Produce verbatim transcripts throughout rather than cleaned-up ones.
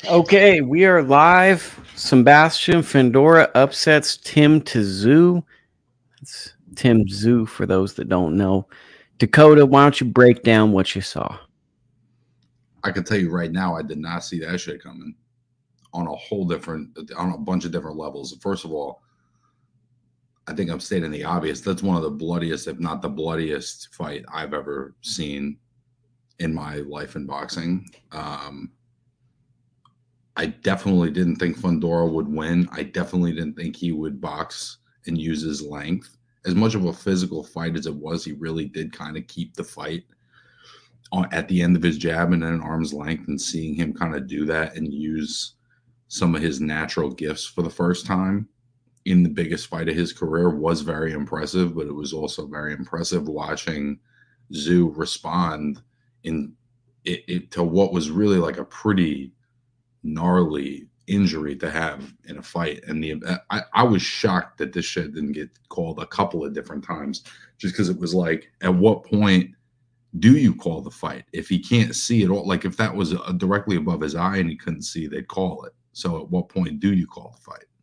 Okay, we are live. Sebastian Fandora upsets Tim Tszyu. It's Tim Tszyu for those that don't know. Dakota, why don't you break down what you saw? I can tell you right now, I did not see that shit coming on a whole different, on a bunch of different levels. First of all, I think I'm stating the obvious. That's one of the bloodiest, if not the bloodiest, fight I've ever seen in my life in boxing. Um, I definitely didn't think Fundora would win. I definitely didn't think he would box and use his length. As much of a physical fight as it was, he really did kind of keep the fight on, at the end of his jab and at arm's length, and seeing him kind of do that and use some of his natural gifts for the first time in the biggest fight of his career was very impressive, but it was also very impressive watching Zoo respond in it, it to what was really like a pretty gnarly injury to have in a fight. And the I, I was shocked that this shit didn't get called a couple of different times, just because it was like, at what point do you call the fight if he can't see it all? Like if that was uh, directly above his eye and he couldn't see, they'd call it. So at what point do you call the fight?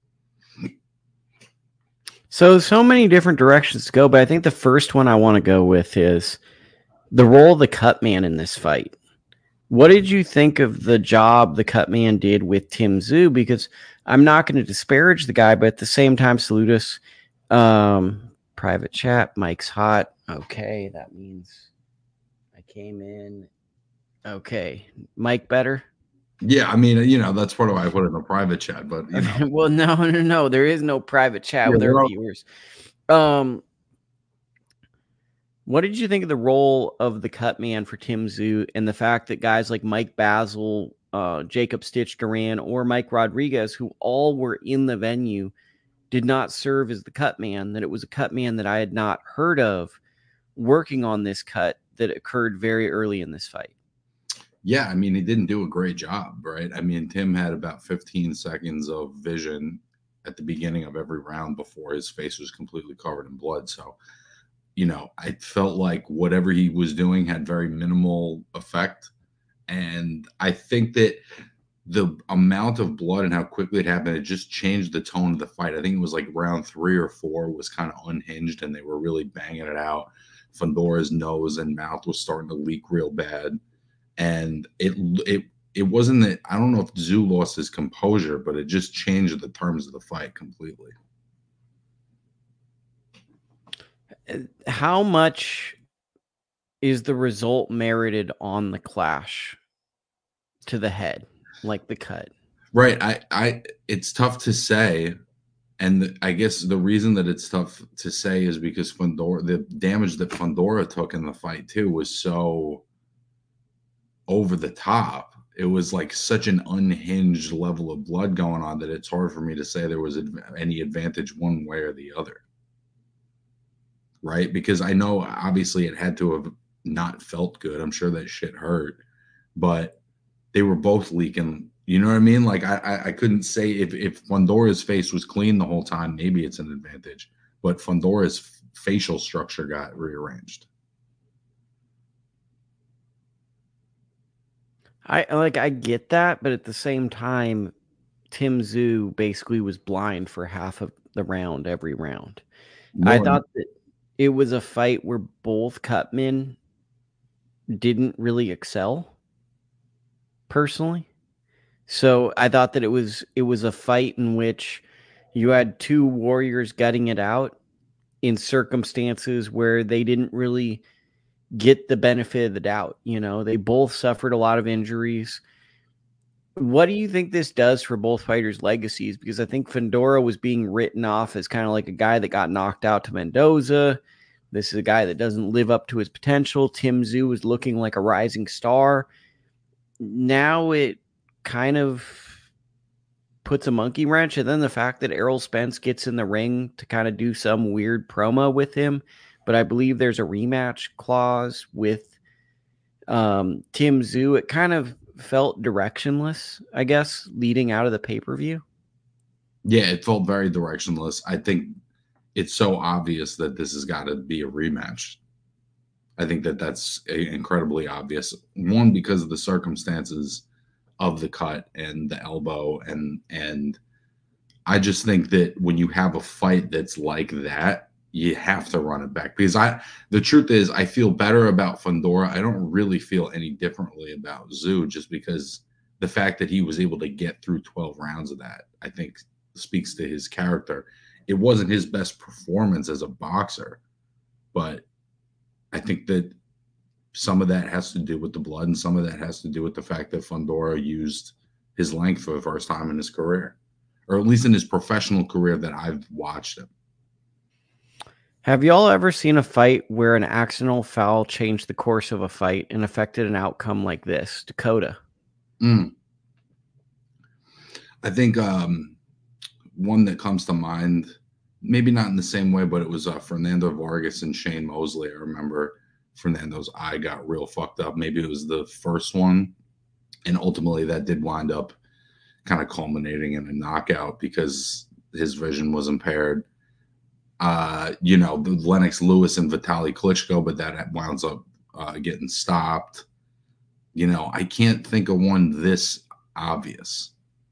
So, so many different directions to go, but I think the first one I want to go with is the role of the cut man in this fight. What did you think of the job the cut man did with Tim Tszyu? Because I'm not going to disparage the guy, but at the same time, Salutis, um, private chat, Mike's hot. Okay, that means I came in. Okay, Mike better. Yeah, I mean, you know, that's part of why I put it in a private chat, but you know, Well, no, no, no. There is no private chat yeah, with our we're all, viewers. Um, what did you think of the role of the cut man for Tim Tszyu and the fact that guys like Mike Basil, uh, Jacob Stitch Duran, or Mike Rodriguez, who all were in the venue, did not serve as the cut man, that it was a cut man that I had not heard of working on this cut that occurred very early in this fight? yeah, I mean, he didn't do a great job, right? I mean, Tim had about fifteen seconds of vision at the beginning of every round before his face was completely covered in blood. So, you know, I felt like whatever he was doing had very minimal effect. And I think that the amount of blood and how quickly it happened, it just changed the tone of the fight. I think it was like round three or four was kind of unhinged and they were really banging it out. Fondora's nose and mouth was starting to leak real bad. And it it it wasn't that, I don't know if Zoo lost his composure, but it just changed the terms of the fight completely. How much is the result merited on the clash to the head, like the cut? Right. I, I, it's tough to say. And the, I guess the reason that it's tough to say is because Fundora, the damage that Fundora took in the fight too was so over the top. It was like such an unhinged level of blood going on that it's hard for me to say there was adv- any advantage one way or the other. Right. Because I know obviously it had to have not felt good. I'm sure that shit hurt, but they were both leaking. You know what I mean? Like I, I, I couldn't say if if Fondora's face was clean the whole time, maybe it's an advantage. But Fondora's f- facial structure got rearranged. I like I get that, but at the same time, Tim Tszyu basically was blind for half of the round every round. I More, thought that it was a fight where both cutmen didn't really excel personally. So I thought that it was it was a fight in which you had two warriors gutting it out in circumstances where they didn't really get the benefit of the doubt. You know, they both suffered a lot of injuries. What do you think this does for both fighters' legacies? Because I think Fundora was being written off as kind of like a guy that got knocked out to Mendoza. This is a guy that doesn't live up to his potential. Tim Tszyu is looking like a rising star. Now it kind of puts a monkey wrench. And then the fact that Errol Spence gets in the ring to kind of do some weird promo with him. But I believe there's a rematch clause with um, Tim Tszyu. It kind of felt directionless, I guess, leading out of the pay per view. yeah, it felt very directionless. I think it's so obvious that this has got to be a rematch. I think that that's incredibly obvious. One, because of the circumstances of the cut and the elbow, and and I just think that when you have a fight that's like that, you have to run it back, because I the truth is I feel better about Fundora. I don't really feel any differently about Zoo, just because the fact that he was able to get through twelve rounds of that, I think, speaks to his character. It wasn't his best performance as a boxer, but I think that some of that has to do with the blood, and some of that has to do with the fact that Fundora used his length for the first time in his career, or at least in his professional career that I've watched him. Have y'all ever seen a fight where an accidental foul changed the course of a fight and affected an outcome like this? Dakota. Mm. I think um, one that comes to mind, maybe not in the same way, but it was uh, Fernando Vargas and Shane Mosley. I remember Fernando's eye got real fucked up. Maybe it was the first one, and ultimately that did wind up kind of culminating in a knockout because his vision was impaired. Uh, you know, the Lennox Lewis and Vitaly Klitschko, but that winds up uh, getting stopped. You know, I can't think of one this obvious.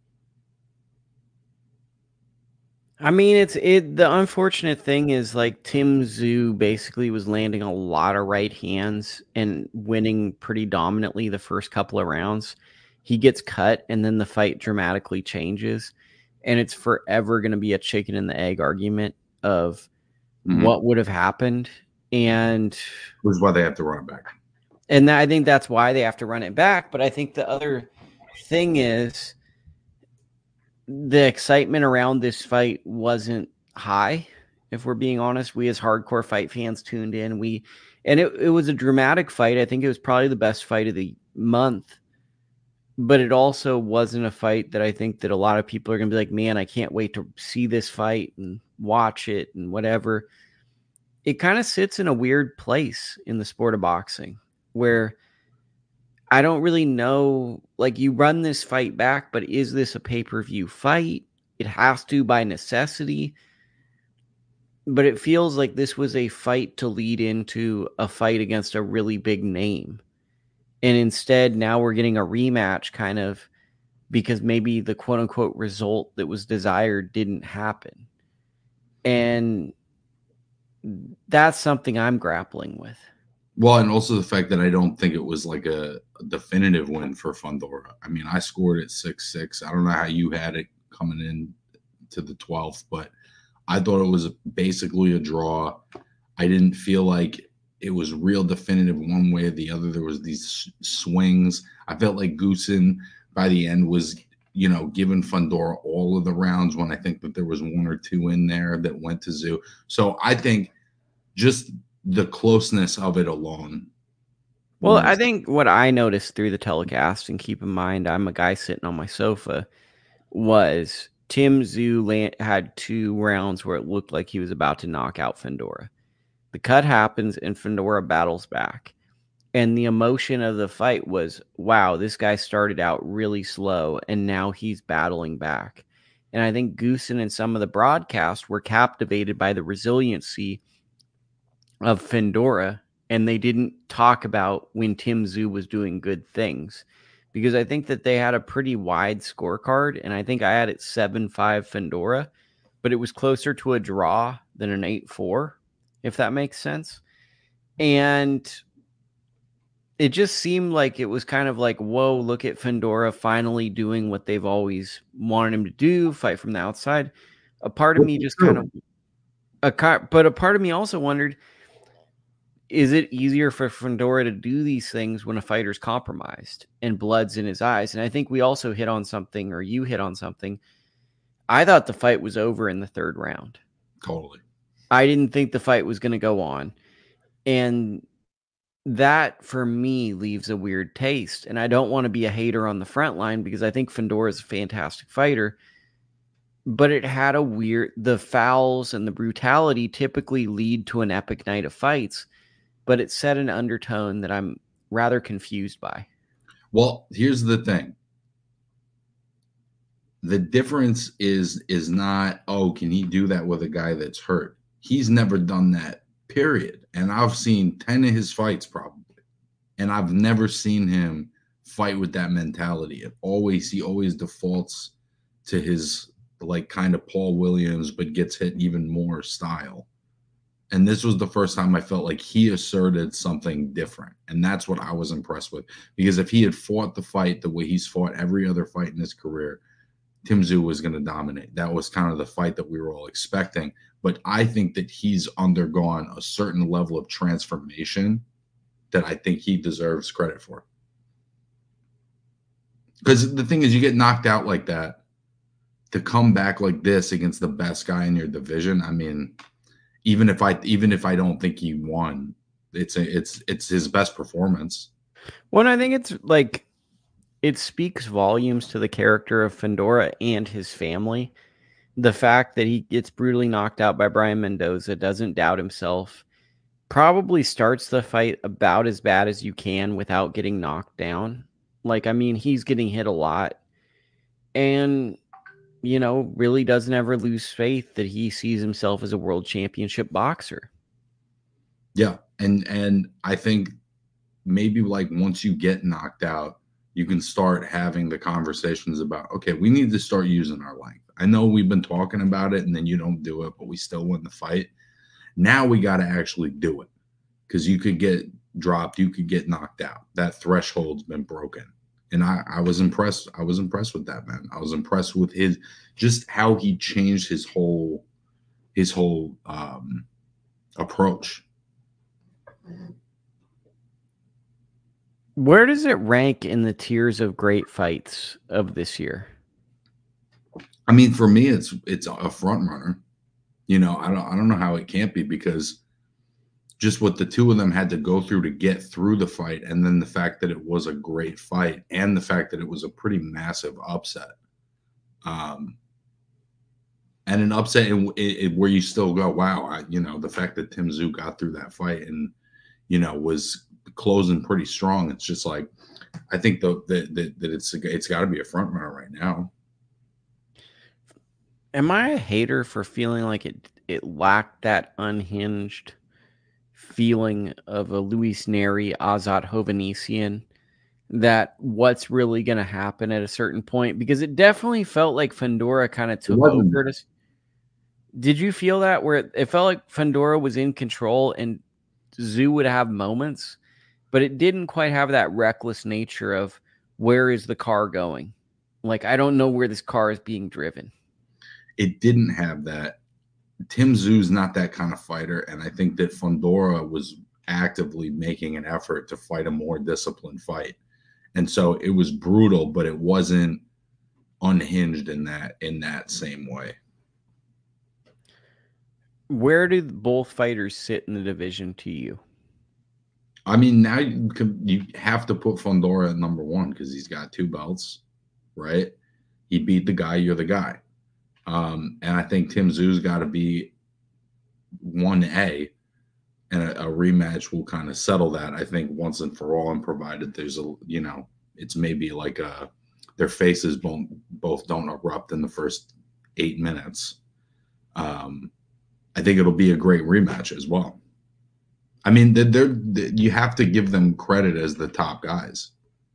I mean, it's it. The unfortunate thing is, like, Tim Tszyu basically was landing a lot of right hands and winning pretty dominantly the first couple of rounds. He gets cut, and then the fight dramatically changes, and it's forever going to be a chicken and the egg argument of Mhm. what would have happened, and Which is why they have to run it back. and I think that's why they have to run it back. But I think the other thing is the excitement around this fight wasn't high. If we're being honest, we as hardcore fight fans tuned in. We and it, it was a dramatic fight. I think it was probably the best fight of the month. But it also wasn't a fight that I think that a lot of people are going to be like, man, I can't wait to see this fight and watch it and whatever. It kind of sits in a weird place in the sport of boxing where I don't really know. Like, you run this fight back, but is this a pay-per-view fight? It has to by necessity. But it feels like this was a fight to lead into a fight against a really big name. And instead, now we're getting a rematch kind of because maybe the quote unquote result that was desired didn't happen. And that's something I'm grappling with. Well, and also the fact that I don't think it was like a definitive win for Fundora. I mean, I scored it six six. I don't know how you had it coming in to the twelfth, but I thought it was basically a draw. I didn't feel like it was real definitive one way or the other. There was these swings. I felt like Goossen by the end was, you know, giving Fundora all of the rounds when I think that there was one or two in there that went to Tszyu. So I think just the closeness of it alone. Well, was- I think what I noticed through the telecast, and keep in mind, I'm a guy sitting on my sofa, was Tim Tszyu land, had two rounds where it looked like he was about to knock out Fundora. The cut happens, and Fundora battles back. And the emotion of the fight was, wow, this guy started out really slow, and now he's battling back. And I think Goossen and some of the broadcast were captivated by the resiliency of Fundora, and they didn't talk about when Tim Tszyu was doing good things, because I think that they had a pretty wide scorecard, and I think I had it seven five Fundora, but it was closer to a draw than an eight four, if that makes sense. And it just seemed like it was kind of like, whoa, look at Fundora finally doing what they've always wanted him to do, fight from the outside. A part of me just kind of, a but a part of me also wondered, is it easier for Fundora to do these things when a fighter's compromised and blood's in his eyes? And I think we also hit on something, or you hit on something. I thought the fight was over in the third round. Totally. I didn't think the fight was going to go on. And that, for me, leaves a weird taste. And I don't want to be a hater on the front line because I think Fundora is a fantastic fighter. But it had a weird, the fouls and the brutality typically lead to an epic night of fights, but it set an undertone that I'm rather confused by. Well, here's the thing. The difference is is not, oh, can he do that with a guy that's hurt? He's never done that, period. And I've seen ten of his fights probably. And I've never seen him fight with that mentality. It always he always defaults to his like kind of Paul Williams, but gets hit even more style. And this was the first time I felt like he asserted something different. And that's what I was impressed with. Because if he had fought the fight the way he's fought every other fight in his career, Tim Tszyu was going to dominate. That was kind of the fight that we were all expecting. But I think that he's undergone a certain level of transformation that I think he deserves credit for. Because the thing is, you get knocked out like that, to come back like this against the best guy in your division. I mean, even if I even if I don't think he won, it's a, it's it's his best performance. Well, I think it's like it speaks volumes to the character of Fundora and his family. The fact that he gets brutally knocked out by Brian Mendoza, doesn't doubt himself, probably starts the fight about as bad as you can without getting knocked down. Like, I mean, he's getting hit a lot. And, you know, really doesn't ever lose faith that he sees himself as a world championship boxer. Yeah. And and I think maybe like once you get knocked out, you can start having the conversations about, okay, we need to start using our length. I know we've been talking about it and then you don't do it, but we still win the fight. Now we got to actually do it, because you could get dropped, you could get knocked out. That threshold's been broken. And I, I was impressed. I was impressed with that, man. I was impressed with his just how he changed his whole his whole um, approach. Where does it rank in the tiers of great fights of this year? I mean, for me, it's it's a front runner. You know, I don't I don't know how it can't be, because just what the two of them had to go through to get through the fight, and then the fact that it was a great fight, and the fact that it was a pretty massive upset. Um, and an upset in, in, where you still go, wow, I, you know, the fact that Tim Tszyu got through that fight and, you know, was closing pretty strong. It's just like, I think the, the, the that it's it's got to be a front runner right now. Am I a hater for feeling like it it lacked that unhinged feeling of a Luis Neri, Azat Hovhannissian, that what's really going to happen at a certain point? Because it definitely felt like Fundora kind of took over to. Did you feel that, where it, it felt like Fundora was in control and Tszyu would have moments, but it didn't quite have that reckless nature of where is the car going? Like, I don't know where this car is being driven. It didn't have that. Tim Tszyu's not that kind of fighter, and I think that Fundora was actively making an effort to fight a more disciplined fight. And so it was brutal, but it wasn't unhinged in that in that same way. Where do both fighters sit in the division to you? I mean, now you, can, you have to put Fundora at number one because he's got two belts, right? He beat the guy, you're the guy. Um, and I think Tim Tszyu's got to be one A, and a, a rematch will kind of settle that, I think, once and for all, and provided there's a, you know, it's maybe like a, their faces both, both don't erupt in the first eight minutes. Um, I think it'll be a great rematch as well. I mean, they're, they're, you have to give them credit as the top guys.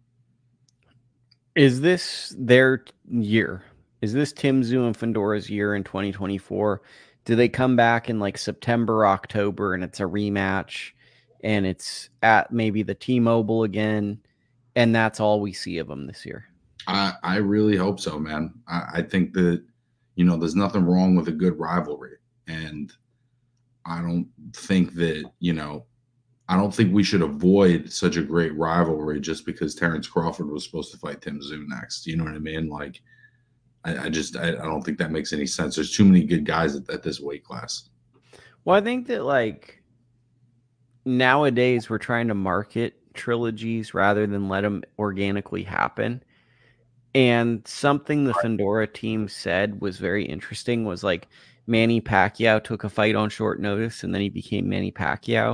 Is this their year? Is this Tim Tszyu and Fundora's year in twenty twenty-four? Do they come back in like September, October, and it's a rematch, and it's at maybe the T-Mobile again, and that's all we see of them this year? I, I really hope so, man. I, I think that, you know, there's nothing wrong with a good rivalry. And I don't think that, you know, I don't think we should avoid such a great rivalry just because Terrence Crawford was supposed to fight Tim Tszyu next. You know what I mean? Like, I, I just, I, I don't think that makes any sense. There's too many good guys at, at this weight class. Well, I think that, like, nowadays we're trying to market trilogies rather than let them organically happen. And something the Fundora team said was very interesting was like Manny Pacquiao took a fight on short notice and then he became Manny Pacquiao.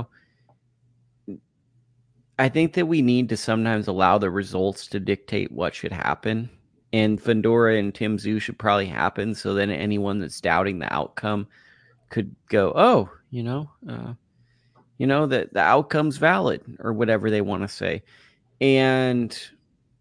I think that we need to sometimes allow the results to dictate what should happen. And Fundora and Tim Tszyu should probably happen, so then anyone that's doubting the outcome could go, oh, you know, uh, you know, that the outcome's valid, or whatever they want to say. And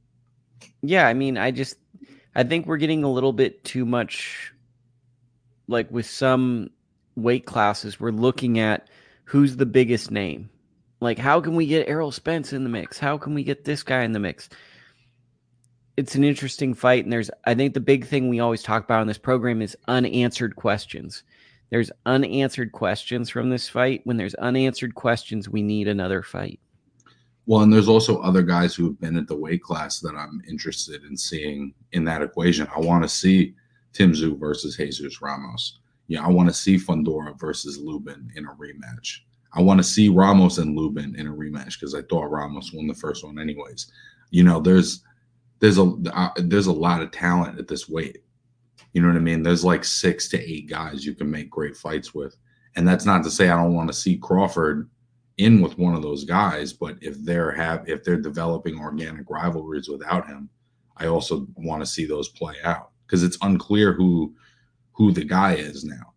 Yeah, I mean, I just I think we're getting a little bit too much, like with some weight classes, we're looking at who's the biggest name. Like, how can we get Errol Spence in the mix? How can we get this guy in the mix? It's an interesting fight, and there's I think the big thing we always talk about in this program is unanswered questions. There's unanswered questions from this fight. When there's unanswered questions, we need another fight. Well, and there's also other guys who have been at the weight class that I'm interested in seeing in that equation. I want to see Tim Tszyu versus Jesus Ramos. Yeah, I want to see Fundora versus Lubin in a rematch. I want to see Ramos and Lubin in a rematch because I thought Ramos won the first one anyways. You know, there's there's a uh, there's a lot of talent at this weight. You know what I mean? There's like six to eight guys you can make great fights with, and that's not to say I don't want to see Crawford in with one of those guys, but if they're have if they're developing organic rivalries without him, I also want to see those play out because it's unclear who who the guy is now.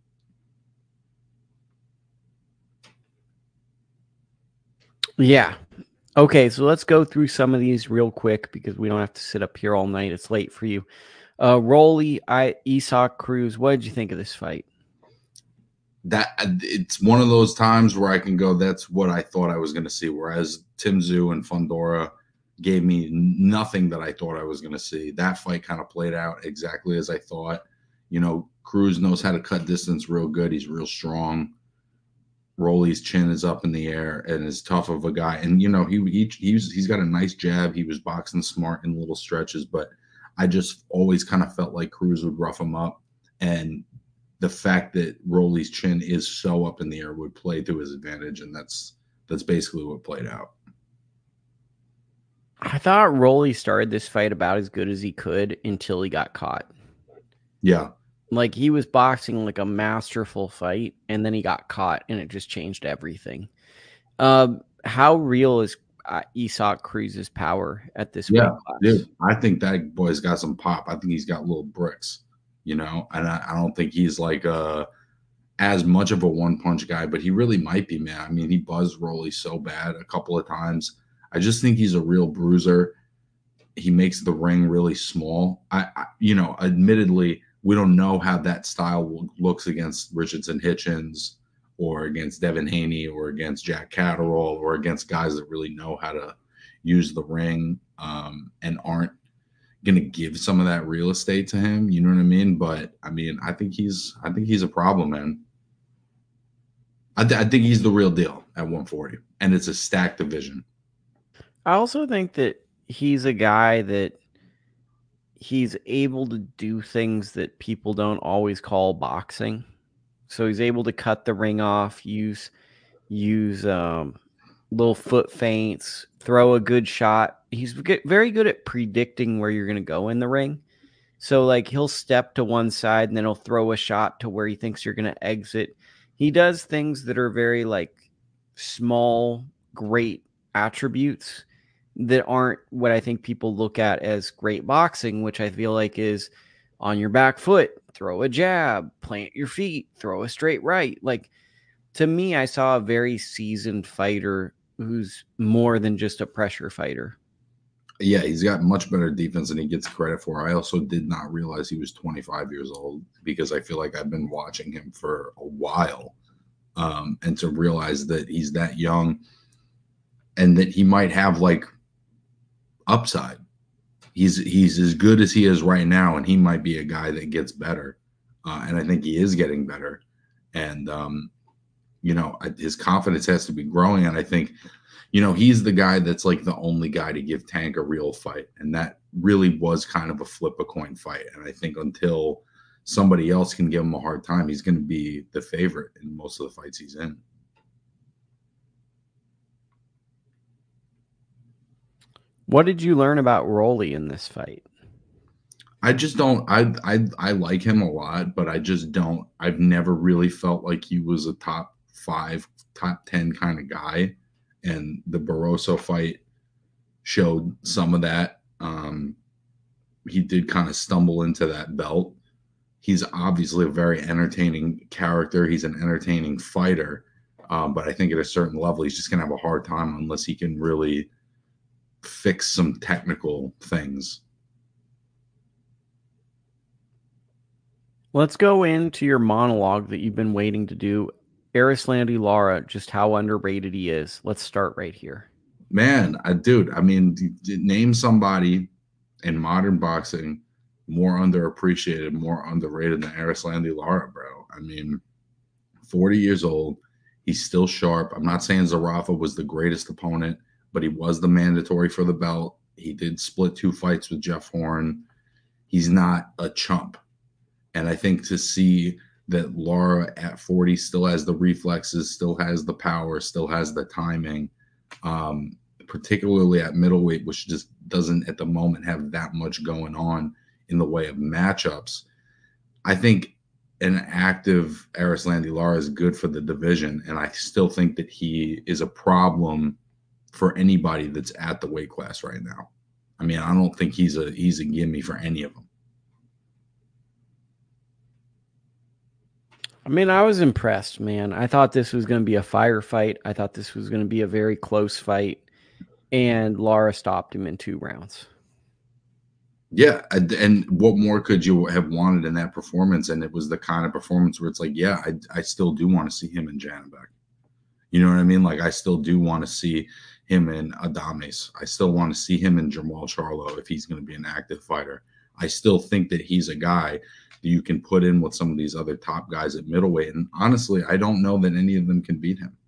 Yeah. Okay, so let's go through some of these real quick because we don't have to sit up here all night. It's late for you. Uh, Rolly, I, Isaac Cruz, what did you think of this fight? That it's one of those times where I can go, that's what I thought I was going to see. Whereas Tim Tszyu and Fundora gave me nothing that I thought I was going to see. That fight kind of played out exactly as I thought. You know, Cruz knows how to cut distance real good. He's real strong. Rolly's chin is up in the air and is tough of a guy. And you know, he he he's he's got a nice jab. He was boxing smart in little stretches, but I just always kind of felt like Cruz would rough him up. And the fact that Rolly's chin is so up in the air would play to his advantage, and that's that's basically what played out. I thought Rolly started this fight about as good as he could until he got caught. Yeah. Like he was boxing like a masterful fight, and then he got caught, and it just changed everything. Um, how real is uh, Isaac Cruz's power at this Yeah, weight class? dude. I think that boy's got some pop. I think he's got little bricks, you know, and I, I don't think he's like uh as much of a one punch guy, but he really might be, man. I mean, he buzzed Rolly so bad a couple of times. I just think he's a real bruiser. He makes the ring really small. I, I you know, admittedly, we don't know how that style looks against Richardson Hitchens or against Devin Haney or against Jack Catterall or against guys that really know how to use the ring um, and aren't going to give some of that real estate to him. You know what I mean? But I mean, I think he's I think he's a problem, man. I, th- I think he's the real deal at one forty, and it's a stacked division. I also think that he's a guy that he's able to do things that people don't always call boxing. So he's able to cut the ring off, use use um, little foot feints, throw a good shot. He's very good at predicting where you're going to go in the ring. So like he'll step to one side and then he'll throw a shot to where he thinks you're going to exit. He does things that are very like small, great attributes that aren't what I think people look at as great boxing, which I feel like is on your back foot, throw a jab, plant your feet, throw a straight right. Like to me, I saw a very seasoned fighter who's more than just a pressure fighter. Yeah, he's got much better defense than he gets credit for. I also did not realize he was twenty-five years old because I feel like I've been watching him for a while. Um, and to realize that he's that young and that he might have like upside. He's he's as good as he is right now, and he might be a guy that gets better. Uh, and I think he is getting better. And um, you know, his confidence has to be growing. And I think, you know, he's the guy that's like the only guy to give Tank a real fight. And that really was kind of a flip a coin fight. And I think until somebody else can give him a hard time, he's going to be the favorite in most of the fights he's in. What did you learn about Rolly in this fight? I just don't. I I I like him a lot, but I just don't. I've never really felt like he was a top five, top ten kind of guy, and the Barroso fight showed some of that. Um, he did kind of stumble into that belt. He's obviously a very entertaining character. He's an entertaining fighter, um, but I think at a certain level, he's just gonna have a hard time unless he can really fix some technical things Let's go into your monologue that you've been waiting to do. Arislandi Lara, just how underrated he is. Let's start right here. Man, I, dude, I mean, d- d- name somebody in modern boxing more underappreciated, more underrated than Arislandi Lara, bro. I mean, forty years old. He's still sharp. I'm not saying Zarafa was the greatest opponent, but he was the mandatory for the belt. He did split two fights with Jeff Horn. He's not a chump. And I think to see that Lara at forty still has the reflexes, still has the power, still has the timing, um, particularly at middleweight, which just doesn't at the moment have that much going on in the way of matchups. I think an active Arislandi Lara is good for the division, and I still think that he is a problem for anybody that's at the weight class right now. I mean, I don't think he's a he's a gimme for any of them. I mean, I was impressed, man. I thought this was going to be a firefight. I thought this was going to be a very close fight, and Lara stopped him in two rounds. Yeah, and what more could you have wanted in that performance? And it was the kind of performance where it's like, yeah, I, I still do want to see him in Janabek. You know what I mean? Like, I still do want to see him in Adames. I still want to see him in Jamal Charlo if he's going to be an active fighter. I still think that he's a guy that you can put in with some of these other top guys at middleweight. And honestly, I don't know that any of them can beat him.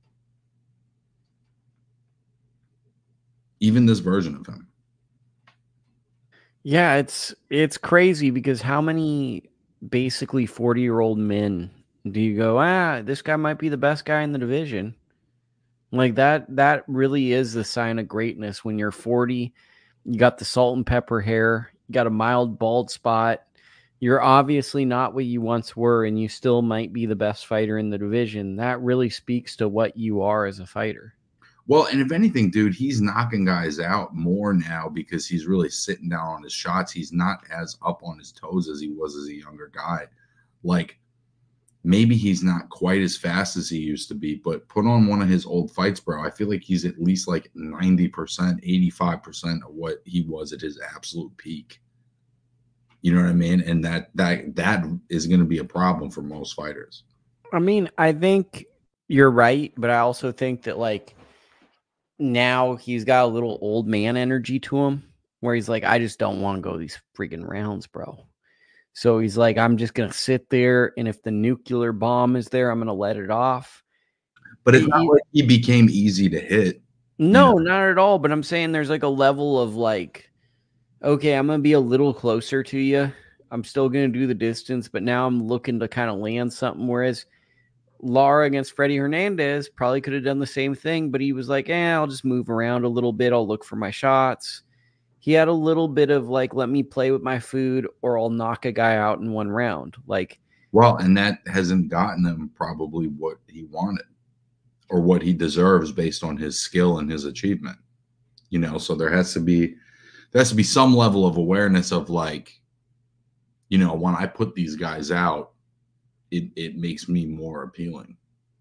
Even this version of him. Yeah, it's it's crazy because how many basically forty-year-old men do you go, ah, this guy might be the best guy in the division? Like that that really is the sign of greatness when you're forty, you got the salt and pepper hair, you got a mild bald spot. You're obviously not what you once were and you still might be the best fighter in the division. That really speaks to what you are as a fighter. Well, and if anything, dude, he's knocking guys out more now because he's really sitting down on his shots. He's not as up on his toes as he was as a younger guy. Like, maybe he's not quite as fast as he used to be, but put on one of his old fights, bro. I feel like he's at least like ninety percent, eighty-five percent of what he was at his absolute peak. You know what I mean? And that that that is going to be a problem for most fighters. I mean, I think you're right, but I also think that like now he's got a little old man energy to him where he's like, I just don't want to go these freaking rounds, bro. So he's like, I'm just going to sit there. And if the nuclear bomb is there, I'm going to let it off. But it's not He, like he became easy to hit, you know. no, not at all. But I'm saying there's like a level of like, okay, I'm going to be a little closer to you. I'm still going to do the distance, but now I'm looking to kind of land something. Whereas Lara against Freddie Hernandez probably could have done the same thing, but he was like, eh, I'll just move around a little bit. I'll look for my shots. He had a little bit of like, let me play with my food or I'll knock a guy out in one round. Like, Well, and that hasn't gotten him probably what he wanted or what he deserves based on his skill and his achievement. You know, so there has to be there has to be some level of awareness of like, you know, when I put these guys out, it it makes me more appealing.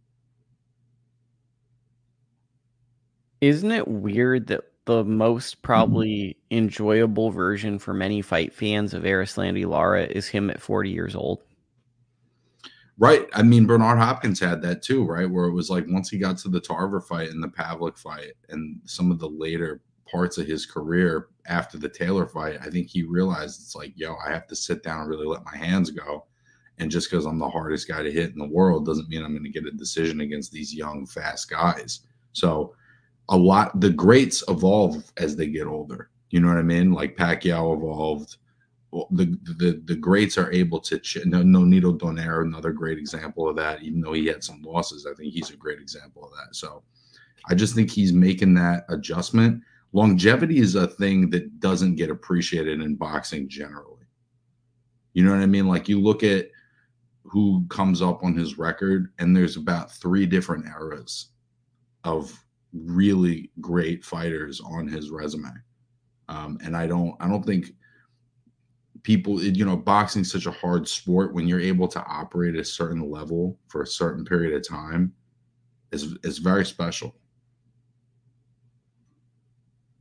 isn't it weird that the most probably enjoyable version for many fight fans of Arislandi Lara is him at forty years old? Right. I mean, Bernard Hopkins had that too, right? Where it was like once he got to the Tarver fight and the Pavlik fight and some of the later parts of his career after the Taylor fight, I think he realized it's like, yo, I have to sit down and really let my hands go. And just because I'm the hardest guy to hit in the world doesn't mean I'm going to get a decision against these young, fast guys. So a lot, the greats evolve as they get older. You know what I mean? Like Pacquiao evolved, the the the greats are able to ch- no, Nonito Donaire, another great example of that. Even though he had some losses, I think he's a great example of that. So I just think he's making that adjustment. Longevity is a thing that doesn't get appreciated in boxing generally. You know what I mean? Like you look at who comes up on his record, and there's about three different eras of really great fighters on his resume. Um, and I don't I don't think people, you know, boxing is such a hard sport. When you're able to operate at a certain level for a certain period of time is is very special.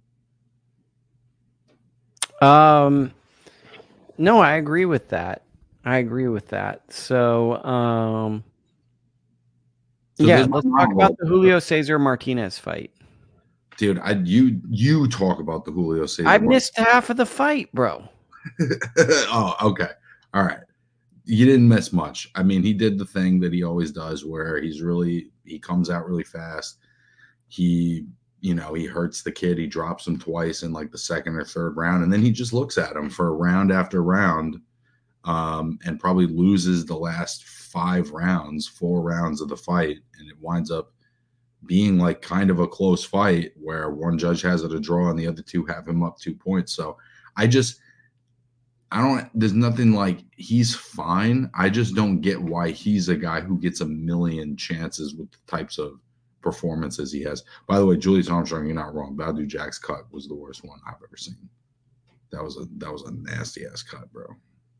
Um, no, I agree with that. I agree with that. So, um, So yeah, this is let's my talk about monologue, the Julio Cesar Martinez fight. dude. I you you talk about the Julio I Cesar. missed half of the fight, bro. Oh, okay, all right. You didn't miss much. I mean, he did the thing that he always does, where he's really he comes out really fast. He, you know, he hurts the kid. He drops him twice in like the second or third round, and then he just looks at him for round after round, um, and probably loses the last five rounds, four rounds of the fight, and it winds up being like kind of a close fight where one judge has it a draw and the other two have him up two points. So I just I don't there's nothing like he's fine. I just don't get why he's a guy who gets a million chances with the types of performances he has. By the way, Julius Armstrong, you're not wrong. Badou Jack's cut was the worst one I've ever seen. That was a that was a nasty ass cut, bro.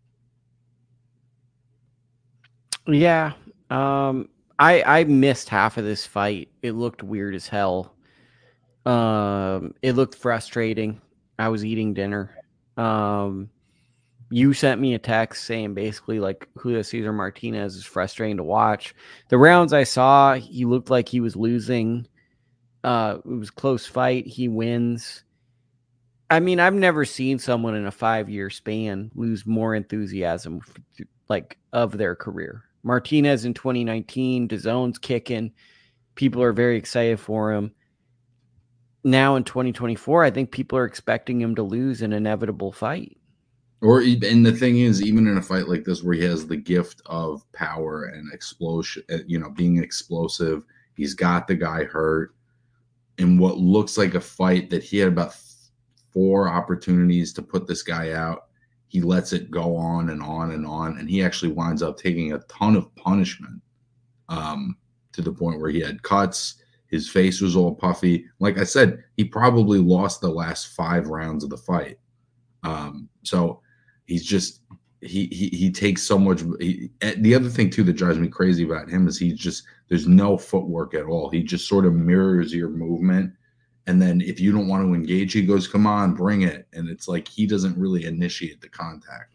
Yeah. Um, I I missed half of this fight. It looked weird as hell. Um, it looked frustrating. I was eating dinner. Um, you sent me a text saying basically like Julio Cesar Martinez is frustrating to watch. The rounds I saw, he looked like he was losing. Uh, it was a close fight. He wins. I mean, I've never seen someone in a five year span lose more enthusiasm like of their career. Martinez in twenty nineteen, DAZN's kicking. People are very excited for him. Now in twenty twenty-four, I think people are expecting him to lose an inevitable fight. Or and the thing is, even in a fight like this where he has the gift of power and explosion, uh, you know, being explosive, he's got the guy hurt in what looks like a fight that he had about four opportunities to put this guy out. He lets it go on and on and on, and he actually winds up taking a ton of punishment, um, to the point where he had cuts. His face was all puffy. Like I said, he probably lost the last five rounds of the fight. Um, so he's just he he he takes so much. He, the other thing too that drives me crazy about him is he's just there's no footwork at all. He just sort of mirrors your movement, and then if you don't want to engage, he goes, "Come on, bring it," and it's like he doesn't really initiate the contact.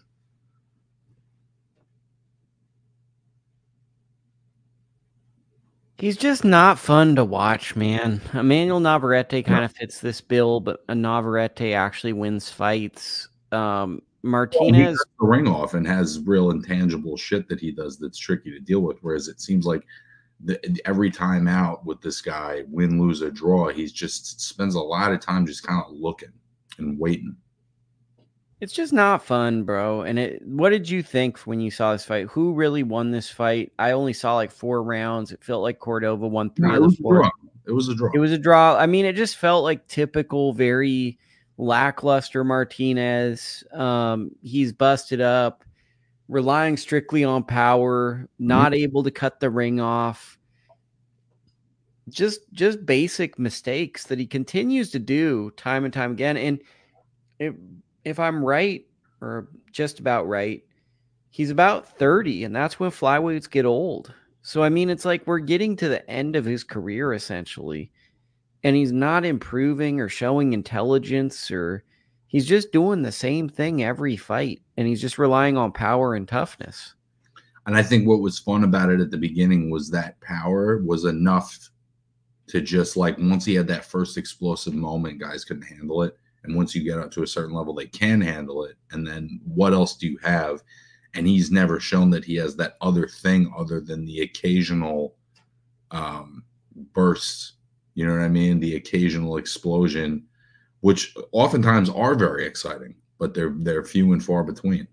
He's just not fun to watch, man. Emmanuel Navarrete Yeah. kind of fits this bill, but a Navarrete actually wins fights. Um, Well, he Martinez, cuts the ring off and has real intangible shit that he does that's tricky to deal with. Whereas it seems like the, every time out with this guy, win, lose, or draw, he's just spends a lot of time just kind of looking and waiting. it's just not fun, bro. And it, what did you think when you saw this fight? Who really won this fight? I only saw like four rounds. It felt like Cordova won No, three it of the was a four. draw. It was a draw. It was a draw. I mean, it just felt like typical, very lackluster Martinez. Um, he's busted up, relying strictly on power, Mhm. not able to cut the ring off. Just just basic mistakes that he continues to do time and time again. And if, if I'm right, or just about right, he's about thirty, and that's when flyweights get old. So I mean, it's like we're getting to the end of his career essentially, and he's not improving or showing intelligence, or he's just doing the same thing every fight, and he's just relying on power and toughness. And I think what was fun about it at the beginning was that power was enough to just like once he had that first explosive moment, guys couldn't handle it. And once you get up to a certain level, they can handle it. And then what else do you have? And he's never shown that he has that other thing other than the occasional um, bursts. You know what I mean? The occasional explosion, which oftentimes are very exciting, but they're they're few and far between.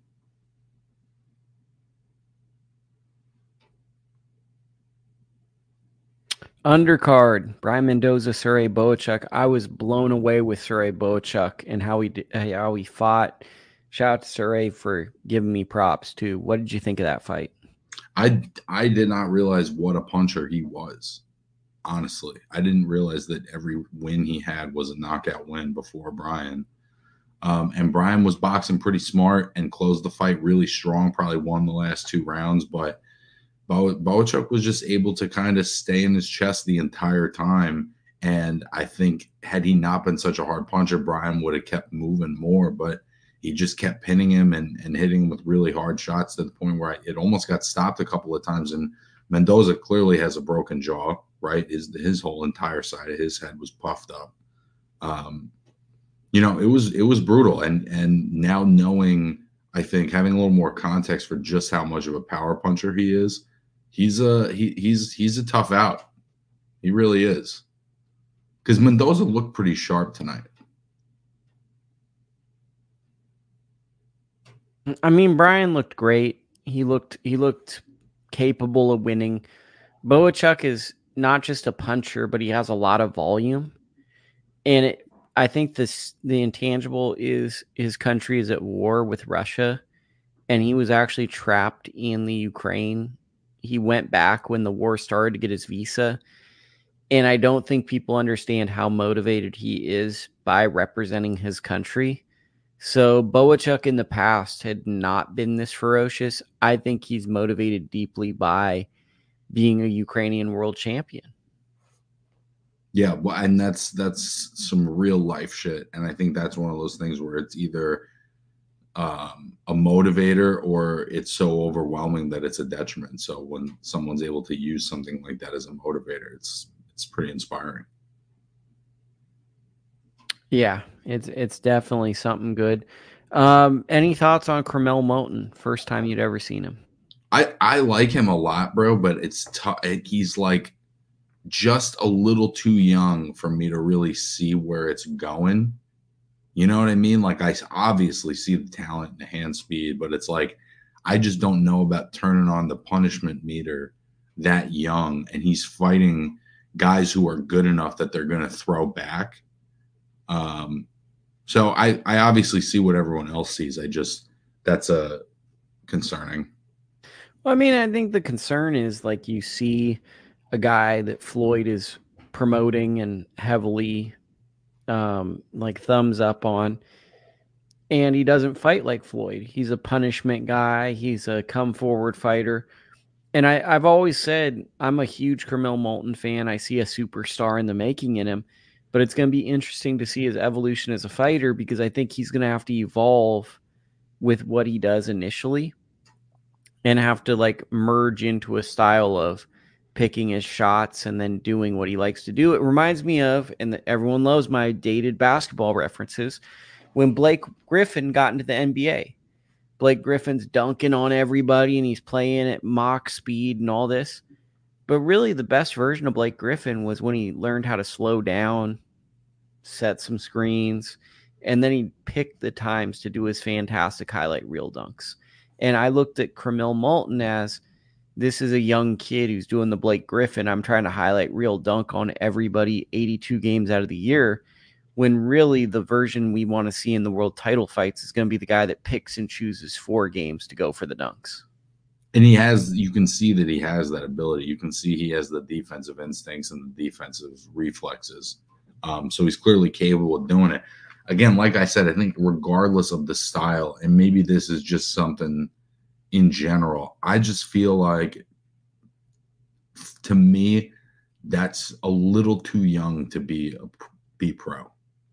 Undercard, Brian Mendoza, Surrey Bochuk. I was blown away with Surrey Bochuk and how he did, how he fought. Shout out to Surrey for giving me props too. What did you think of that fight? I I did not realize what a puncher he was. Honestly, I didn't realize that every win he had was a knockout win before Brian. Um, and Brian was boxing pretty smart and closed the fight really strong. Probably won the last two rounds, but Bo- Bochuk was just able to kind of stay in his chest the entire time. And I think had he not been such a hard puncher, Brian would have kept moving more. But he just kept pinning him and, and hitting him with really hard shots to the point where it almost got stopped a couple of times. And Mendoza clearly has a broken jaw, right? His his whole entire side of his head was puffed up. Um, you know, it was it was brutal. And and now knowing, I think having a little more context for just how much of a power puncher he is, he's a he, he's he's a tough out. He really is. Because Mendoza looked pretty sharp tonight. I mean, Brian looked great. He looked he looked capable of winning. Boachuk is not just a puncher, but he has a lot of volume. And it, I think this the intangible is his country is at war with Russia, and he was actually trapped in the Ukraine. He went back when the war started to get his visa. And I don't think people understand how motivated he is by representing his country. So Boachuk in the past had not been this ferocious. I think he's motivated deeply by being a Ukrainian world champion. Yeah, well, and that's that's some real life shit. And I think that's one of those things where it's either um, a motivator or it's so overwhelming that it's a detriment. So when someone's able to use something like that as a motivator, it's it's pretty inspiring. Yeah, it's it's definitely something good. Um, any thoughts on Carmel Moten? First time you'd ever seen him? I I like him a lot, bro, but it's tough. He's like just a little too young for me to really see where it's going. You know what I mean? Like I obviously see the talent and the hand speed, but it's like I just don't know about turning on the punishment meter that young, and he's fighting guys who are good enough that they're going to throw back. Um, so I I obviously see what everyone else sees. I just that's a uh, concerning. Well, I mean, I think the concern is like you see a guy that Floyd is promoting and heavily um, like thumbs up on, and he doesn't fight like Floyd. He's a punishment guy. He's a come forward fighter. And I, I've always said I'm a huge Carmel Moulton fan. I see a superstar in the making in him, but it's going to be interesting to see his evolution as a fighter because I think he's going to have to evolve with what he does initially and have to like merge into a style of picking his shots and then doing what he likes to do. It reminds me of, and everyone loves my dated basketball references, when Blake Griffin got into the N B A. Blake Griffin's dunking on everybody and he's playing at mock speed and all this. But really, the best version of Blake Griffin was when he learned how to slow down, set some screens, and then he picked the times to do his fantastic highlight reel dunks. And I looked at Carmel Moulton as this is a young kid who's doing the Blake Griffin. I'm trying to highlight reel dunk on everybody eighty-two games out of the year, when really the version we want to see in the world title fights is going to be the guy that picks and chooses four games to go for the dunks. And he has, you can see that he has that ability. You can see he has the defensive instincts and the defensive reflexes. Um, so he's clearly capable of doing it. Again, like I said, I think regardless of the style, and maybe this is just something in general, I just feel like, to me, that's a little too young to be a be pro.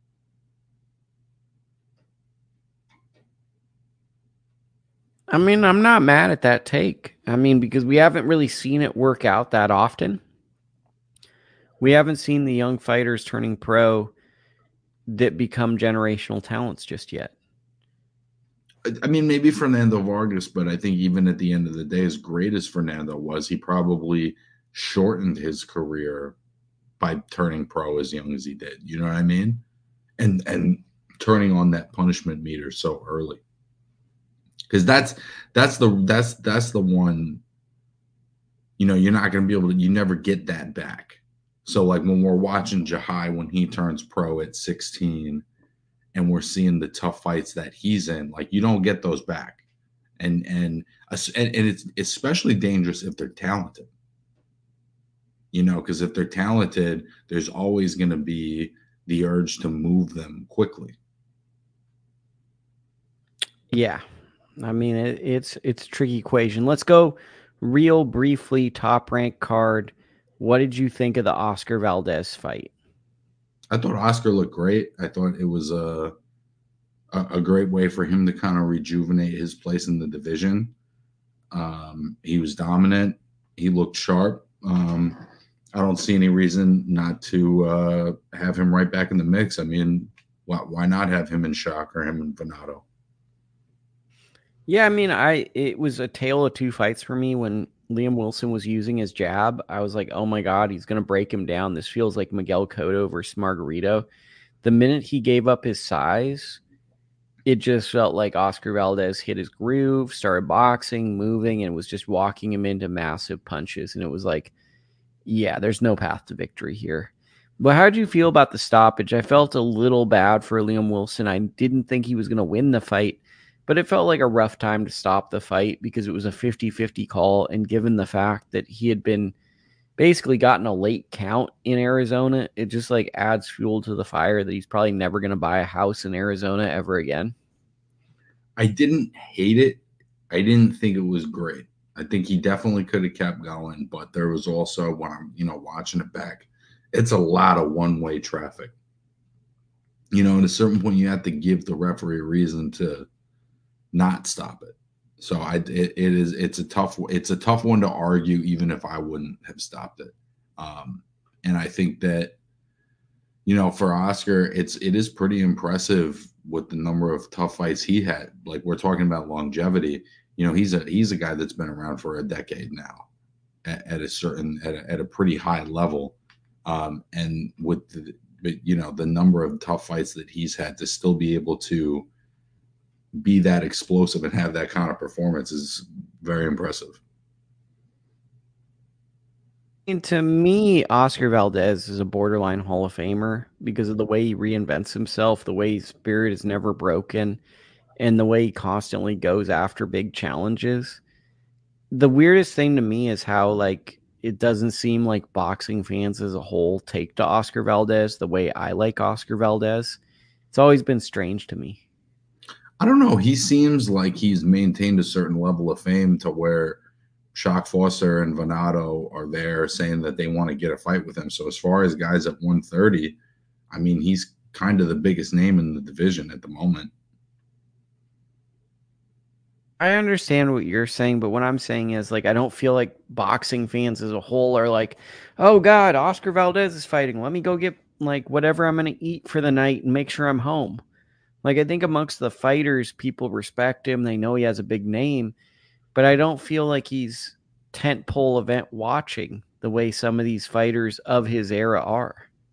I mean, I'm not mad at that take. I mean, because we haven't really seen it work out that often. We haven't seen the young fighters turning pro that become generational talents just yet. I mean, maybe Fernando Vargas, but I think even at the end of the day, as great as Fernando was, he probably shortened his career by turning pro as young as he did. You know what I mean? And and turning on that punishment meter so early. Because that's that's the that's that's the one, you know, you're not gonna be able to, you never get that back. So like when we're watching Jahai when he turns pro at sixteen and we're seeing the tough fights that he's in, like you don't get those back. And and and, and it's especially dangerous if they're talented. You know, because if they're talented, there's always going to be the urge to move them quickly. Yeah. I mean, it, it's it's a tricky equation. Let's go real briefly top rank card. What did you think of the Oscar Valdez fight? I thought Oscar looked great. I thought it was a a, a great way for him to kind of rejuvenate his place in the division. Um, he was dominant. He looked sharp. Um, I don't see any reason not to uh, have him right back in the mix. I mean, why, why not have him and Shock or him and Venato? Yeah, I mean, I it was a tale of two fights for me when Liam Wilson was using his jab. I was like, "Oh my god, he's going to break him down. This feels like Miguel Cotto versus Margarito." The minute he gave up his size, it just felt like Oscar Valdez hit his groove, started boxing, moving, and was just walking him into massive punches. And it was like, yeah, there's no path to victory here. But how did you feel about the stoppage? I felt a little bad for Liam Wilson. I didn't think he was going to win the fight, but it felt like a rough time to stop the fight because it was a fifty-fifty call. And given the fact that he had been basically gotten a late count in Arizona, it just like adds fuel to the fire that he's probably never going to buy a house in Arizona ever again. I didn't hate it. I didn't think it was great. I think he definitely could have kept going, but there was also when I'm, you know, watching it back, it's a lot of one-way traffic. You know, at a certain point, you have to give the referee a reason to not stop it. So I, it, it is, it's a tough, it's a tough one to argue, even if I wouldn't have stopped it. Um, and I think that, you know, for Oscar, it's it is pretty impressive with the number of tough fights he had. Like we're talking about longevity. You know, he's a he's a guy that's been around for a decade now, at, at a certain at a, at a pretty high level, um, and with the, you know, the number of tough fights that he's had to still be able to be that explosive and have that kind of performance is very impressive. And to me, Oscar Valdez is a borderline Hall of Famer because of the way he reinvents himself, the way his spirit is never broken, and the way he constantly goes after big challenges. The weirdest thing to me is how like it doesn't seem like boxing fans as a whole take to Oscar Valdez the way I like Oscar Valdez. It's always been strange to me. I don't know. He seems like he's maintained a certain level of fame to where Shock Foster and Venato are there saying that they want to get a fight with him. So as far as guys at one thirty, I mean, he's kind of the biggest name in the division at the moment. I understand what you're saying, but what I'm saying is like I don't feel like boxing fans as a whole are like, "Oh god, Oscar Valdez is fighting. Let me go get like whatever I'm going to eat for the night and make sure I'm home." Like I think amongst the fighters, people respect him. They know he has a big name, but I don't feel like he's tentpole event watching the way some of these fighters of his era are.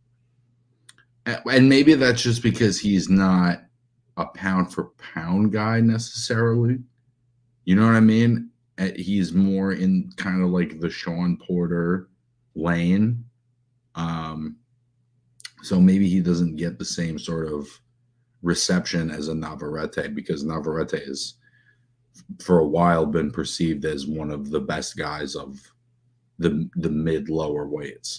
And maybe that's just because he's not a pound for pound guy necessarily. You know what I mean? Uh, He's more in kind of like the Sean Porter lane. Um, so maybe he doesn't get the same sort of reception as a Navarrete because Navarrete has for a while been perceived as one of the best guys of the the mid lower weights.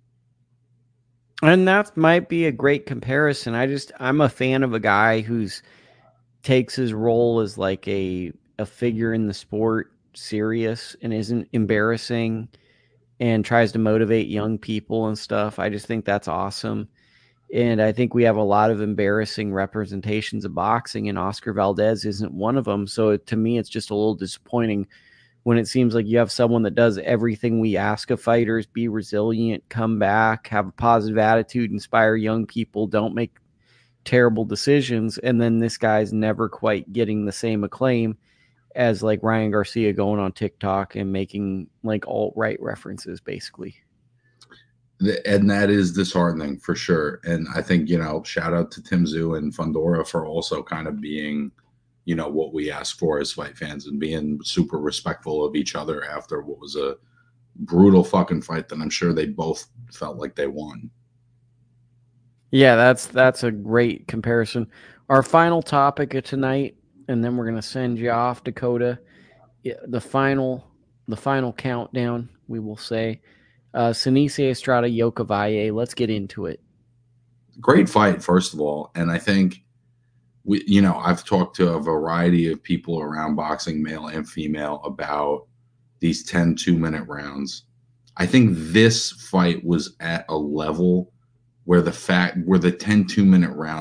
And that might be a great comparison. I just I'm a fan of a guy who's takes his role as like a a figure in the sport serious and isn't embarrassing and tries to motivate young people and stuff. I just think that's awesome. And I think we have a lot of embarrassing representations of boxing, and Oscar Valdez isn't one of them. So to me, it's just a little disappointing when it seems like you have someone that does everything we ask of fighters: be resilient, come back, have a positive attitude, inspire young people, don't make terrible decisions. And then this guy's never quite getting the same acclaim as like Ryan Garcia going on TikTok and making like alt right references, basically. And that is disheartening for sure. And I think, you know, shout out to Tim Zoo and Fundora for also kind of being, you know, what we ask for as fight fans and being super respectful of each other after what was a brutal fucking fight that I'm sure they both felt like they won. Yeah, that's that's a great comparison. Our final topic of tonight, and then we're gonna send you off, Dakota. Yeah, the final, the final countdown. We will say, uh, Sinise Estrada Yokavaye. Let's get into it. Great fight, first of all. And I think we, you know, I've talked to a variety of people around boxing, male and female, about these ten two minute rounds. I think this fight was at a level where the fact where the ten two minute rounds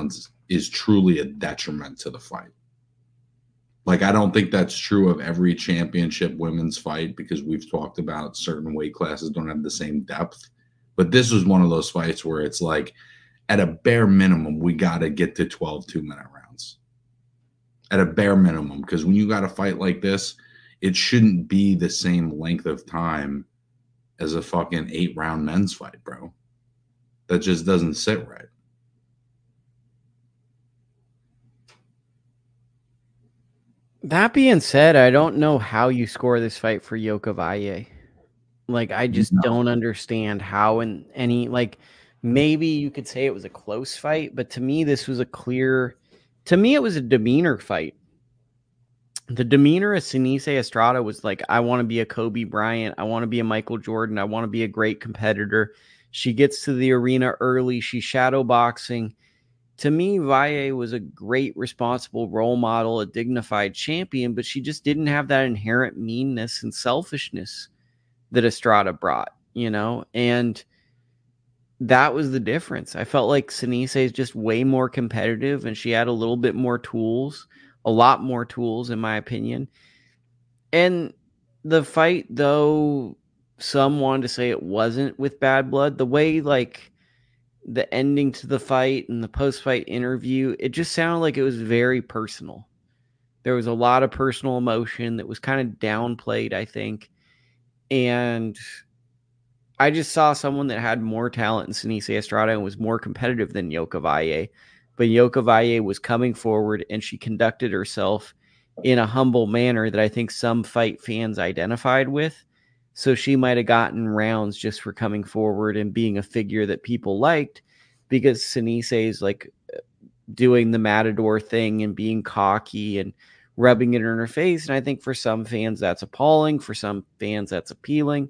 is truly a detriment to the fight. Like, I don't think that's true of every championship women's fight because we've talked about certain weight classes don't have the same depth. But this was one of those fights where it's like, at a bare minimum, we got to get to twelve two-minute rounds. At a bare minimum, because when you got a fight like this, it shouldn't be the same length of time as a fucking eight-round men's fight, bro. That just doesn't sit right. That being said, I don't know how you score this fight for Yoka Valle. Like, I just No. don't understand how in any, like, maybe you could say it was a close fight, but to me, this was a clear, to me, it was a demeanor fight. The demeanor of Senice Estrada was like, I want to be a Kobe Bryant. I want to be a Michael Jordan. I want to be a great competitor. She gets to the arena early. She's shadow boxing. To me, Valle was a great, responsible role model, a dignified champion, but she just didn't have that inherent meanness and selfishness that Estrada brought, you know? And that was the difference. I felt like Senice is just way more competitive and she had a little bit more tools, a lot more tools, in my opinion. And the fight, though, some wanted to say it wasn't with bad blood. The way, like, the ending to the fight and the post-fight interview, it just sounded like it was very personal. There was a lot of personal emotion that was kind of downplayed, I think. And I just saw someone that had more talent in Senice Estrada and was more competitive than Yoka Valle. But Yoka Valle was coming forward and she conducted herself in a humble manner that I think some fight fans identified with. So she might have gotten rounds just for coming forward and being a figure that people liked, because Senice is like doing the matador thing and being cocky and rubbing it in her face. And I think for some fans that's appalling. For some fans that's appealing.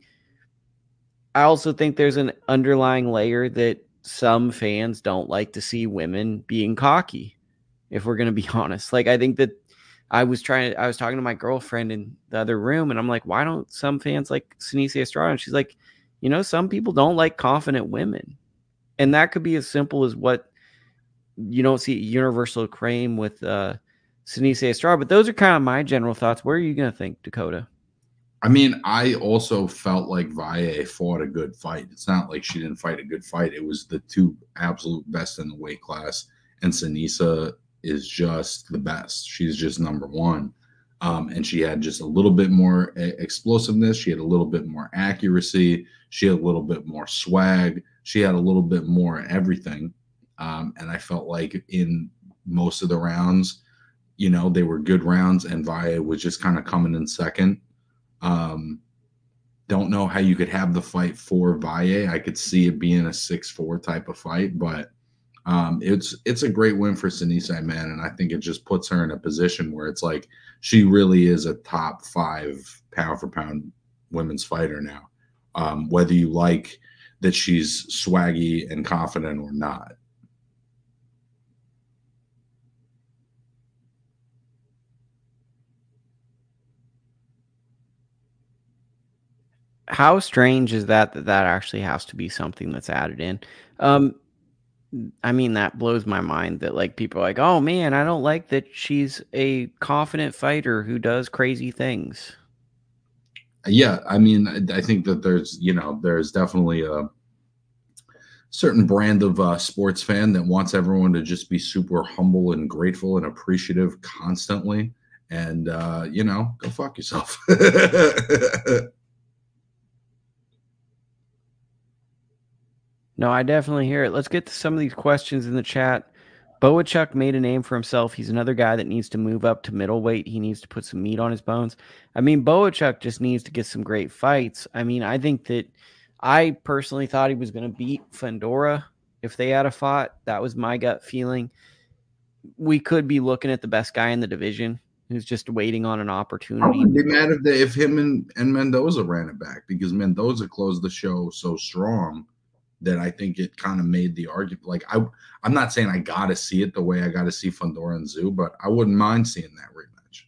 I also think there's an underlying layer that some fans don't like to see women being cocky, if we're going to be honest. Like, I think that I was trying to, I was talking to my girlfriend in the other room and I'm like, why don't some fans like Senice Estrada? And she's like, you know, some people don't like confident women. And that could be as simple as what you don't see universal acclaim with uh, Senice Estrada. But those are kind of my general thoughts. What are you going to think, Dakota? I mean, I also felt like Valle fought a good fight. It's not like she didn't fight a good fight. It was the two absolute best in the weight class. And Seniesa is just the best. She's just number one. Um, and she had just a little bit more explosiveness. She had a little bit more accuracy. She had a little bit more swag. She had a little bit more everything. Um, and I felt like in most of the rounds, you know, they were good rounds, and Valle was just kind of coming in second. Um, don't know how you could have the fight for Valle. I could see it being a six four type of fight, but um, it's it's a great win for Senice, man, and I think it just puts her in a position where it's like she really is a top five pound for pound women's fighter now, um, whether you like that she's swaggy and confident or not. How strange is that that that actually has to be something that's added in? Um, I mean, that blows my mind that like people are like, oh man, I don't like that she's a confident fighter who does crazy things. Yeah, I mean, I think that there's, you know, there's definitely a certain brand of uh, sports fan that wants everyone to just be super humble and grateful and appreciative constantly. And, uh, you know, go fuck yourself. No, I definitely hear it. Let's get to some of these questions in the chat. Boachuk made a name for himself. He's another guy that needs to move up to middleweight. He needs to put some meat on his bones. I mean, Boachuk just needs to get some great fights. I mean, I think that I personally thought he was going to beat Fundora if they had a fought. That was my gut feeling. We could be looking at the best guy in the division who's just waiting on an I opportunity. wouldn't be mad if, they, if him and, and Mendoza ran it back, because Mendoza closed the show so strong that I think it kind of made the argument. Like, I, I'm not saying I got to see it the way I got to see Fundora and Zoo, but I wouldn't mind seeing that rematch.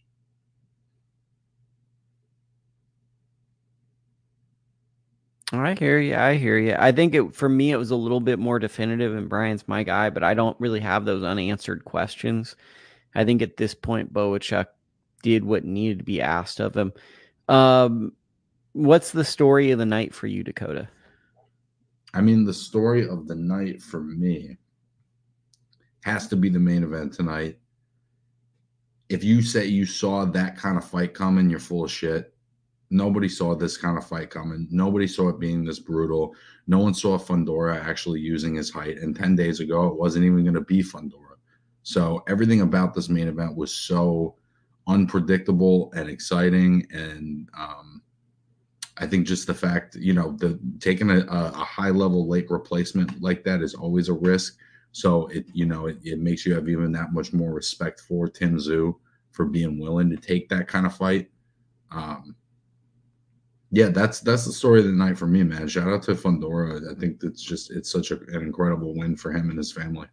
I hear you. I hear you. I think it for me it was a little bit more definitive, and Brian's my guy, but I don't really have those unanswered questions. I think at this point, Boachuk did what needed to be asked of him. Um, what's the story of the night for you, Dakota? I mean, the story of the night for me has to be the main event tonight. If you say you saw that kind of fight coming, you're full of shit. Nobody saw this kind of fight coming. Nobody saw it being this brutal. No one saw Fundora actually using his height. And ten days ago, it wasn't even going to be Fundora. So everything about this main event was so unpredictable and exciting. And um, I think just the fact, you know, the taking a, a high level late replacement like that is always a risk. So it, you know, it, it makes you have even that much more respect for Tim Tszyu for being willing to take that kind of fight. Um, yeah, that's that's the story of the night for me, man. Shout out to Fundora. I think that's just it's such a, an incredible win for him and his family.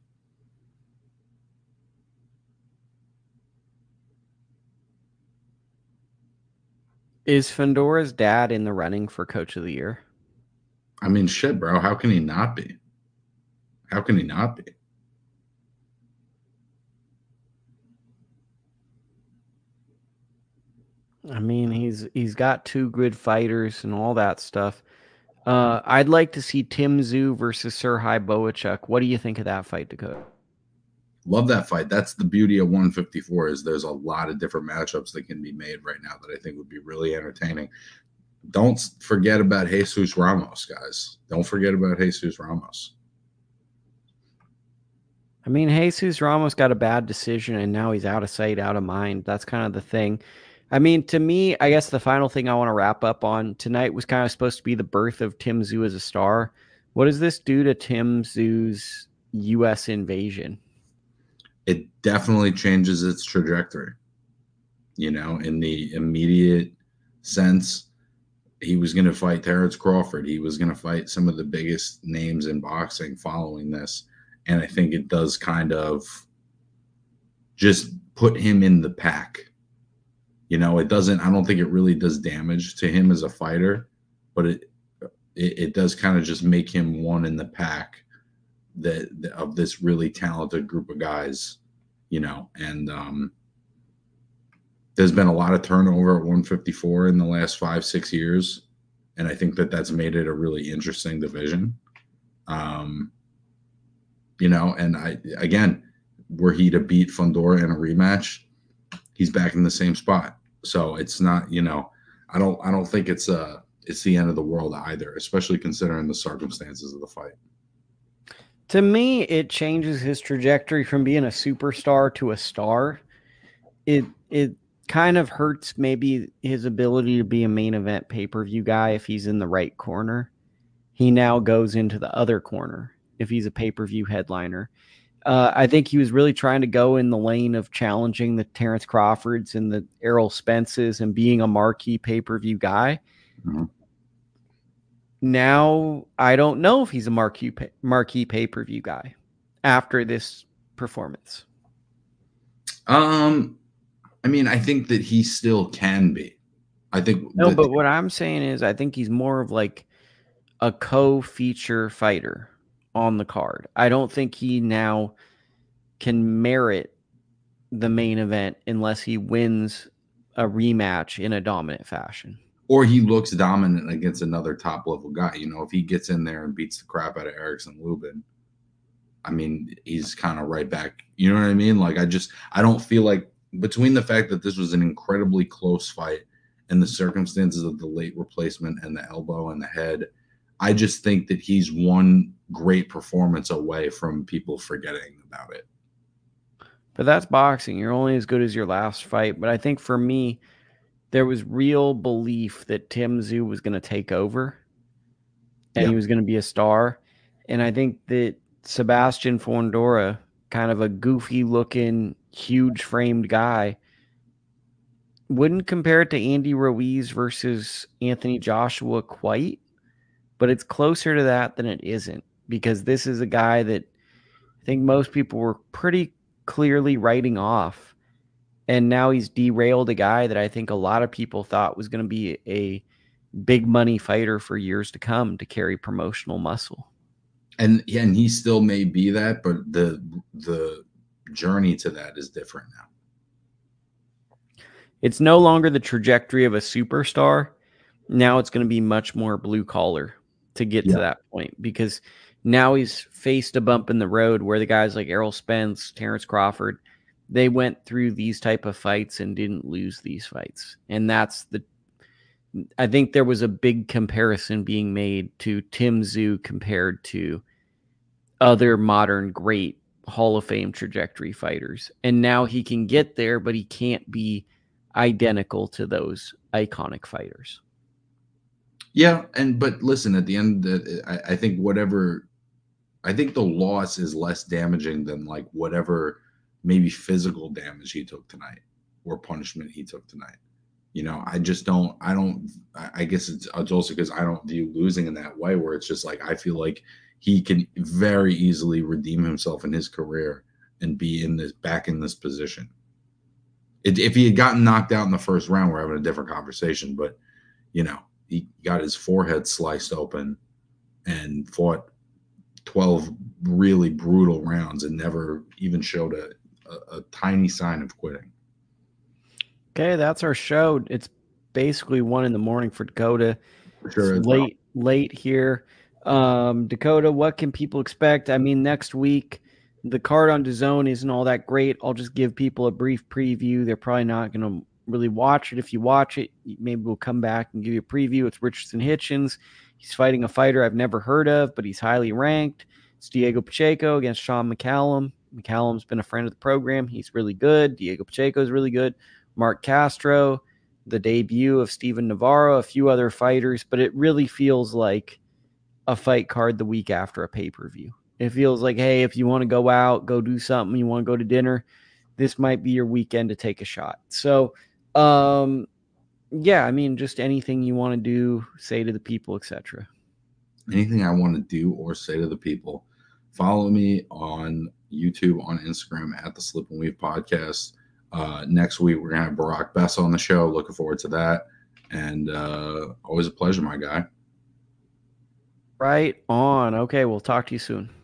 Is Fundora's dad in the running for Coach of the Year? I mean, shit, bro. How can he not be? How can he not be? I mean, he's he's got two good fighters and all that stuff. Uh, I'd like to see Tim Tszyu versus Serhii Boachuk. What do you think of that fight, Dakota? Love that fight. That's the beauty of one fifty-four is there's a lot of different matchups that can be made right now that I think would be really entertaining. Don't forget about Jesus Ramos, guys. Don't forget about Jesus Ramos. I mean, Jesus Ramos got a bad decision and now he's out of sight, out of mind. That's kind of the thing. I mean, to me, I guess the final thing I want to wrap up on tonight was kind of supposed to be the birth of Tim Tszyu as a star. What does this do to Tim Tszyu's U S invasion? It definitely changes its trajectory. You know, in the immediate sense, he was going to fight Terrence Crawford. He was going to fight some of the biggest names in boxing following this. And I think it does kind of just put him in the pack. You know, it doesn't, I don't think it really does damage to him as a fighter, but it, it, it does kind of just make him one in the pack that of this really talented group of guys, you know, and um, there's been a lot of turnover at one fifty-four in the last five, six years. And I think that that's made it a really interesting division. Um, you know, and I, again, were he to beat Fundora in a rematch, he's back in the same spot. So it's not, you know, I don't, I don't think it's uh it's the end of the world either, especially considering the circumstances of the fight. To me, it changes his trajectory from being a superstar to a star. It it kind of hurts maybe his ability to be a main event pay-per-view guy if he's in the right corner. He now goes into the other corner if he's a pay-per-view headliner. Uh, I think he was really trying to go in the lane of challenging the Terrence Crawfords and the Errol Spences and being a marquee pay-per-view guy. Mm-hmm. Now, I don't know if he's a marquee pay, marquee pay-per-view guy after this performance. Um, I mean, I think that he still can be. I think no, that, but what I'm saying is, I think he's more of like a co-feature fighter on the card. I don't think he now can merit the main event unless he wins a rematch in a dominant fashion. Or he looks dominant against another top level guy. You know, if he gets in there and beats the crap out of Erickson Lubin, I mean, he's kind of right back. You know what I mean? Like, I just, I don't feel like between the fact that this was an incredibly close fight and the circumstances of the late replacement and the elbow and the head, I just think that he's one great performance away from people forgetting about it. But that's boxing. You're only as good as your last fight. But I think for me, there was real belief that Tim Tszyu was going to take over and yeah. he was going to be a star. And I think that Sebastian Fundora, kind of a goofy looking, huge framed guy, wouldn't compare it to Andy Ruiz versus Anthony Joshua quite, but it's closer to that than it isn't, because this is a guy that I think most people were pretty clearly writing off. And now he's derailed a guy that I think a lot of people thought was going to be a big money fighter for years to come to carry promotional muscle. And yeah, and he still may be that, but the the journey to that is different now. It's no longer the trajectory of a superstar. Now it's going to be much more blue collar to get Yeah. to that point, because now he's faced a bump in the road where the guys like Errol Spence, Terrence Crawford, they went through these type of fights and didn't lose these fights. And that's the, I think there was a big comparison being made to Tim Tszyu compared to other modern great Hall of Fame trajectory fighters. And now he can get there, but he can't be identical to those iconic fighters. Yeah, and but listen, at the end, I, I think whatever, I think the loss is less damaging than like whatever maybe physical damage he took tonight or punishment he took tonight. You know, I just don't, I don't, I guess it's, it's also because I don't view losing in that way where it's just like, I feel like he can very easily redeem himself in his career and be in this, back in this position. It, if he had gotten knocked out in the first round, we're having a different conversation, but you know, he got his forehead sliced open and fought twelve really brutal rounds and never even showed a, a, a tiny sign of quitting. Okay, that's our show. It's basically one in the morning for Dakota. For sure, it's late, late here. Um, Dakota, what can people expect? I mean, next week, the card on DAZN isn't all that great. I'll just give people a brief preview. They're probably not going to really watch it. If you watch it, maybe we'll come back and give you a preview. It's Richardson Hitchens. He's fighting a fighter I've never heard of, but he's highly ranked. It's Diego Pacheco against Sean McCallum. McCallum's been a friend of the program. He's really good. Diego Pacheco is really good. Mark Castro, the debut of Steven Navarro, a few other fighters, but it really feels like a fight card the week after a pay-per-view. It feels like, hey, if you want to go out, go do something, you want to go to dinner, this might be your weekend to take a shot. So, um, yeah, I mean, just anything you want to do, say to the people, et cetera. Anything I want to do or say to the people, follow me on YouTube, on Instagram at the Slip and Weave Podcast. Uh, next week, we're going to have Barack Bess on the show. Looking forward to that. And uh, always a pleasure, my guy. Right on. Okay, we'll talk to you soon.